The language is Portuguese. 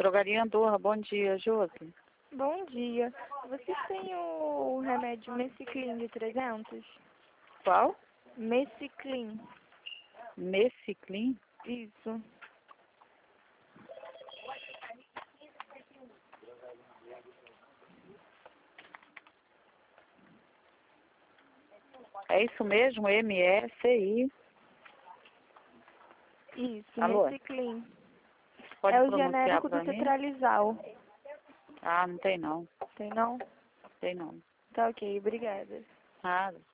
Drogaria Andorra, bom dia, Josi. Bom dia. Vocês têm o remédio Messiclin de 300? Qual? Messiclin. Messiclin? Isso. É isso mesmo? M-E-C-I. Isso, Alô? Messiclin. Pode É o pronunciar genérico pra do mim? Tetralizal. Ah, não tem não. Tem não? Tem não. Tá ok, obrigada. Nada.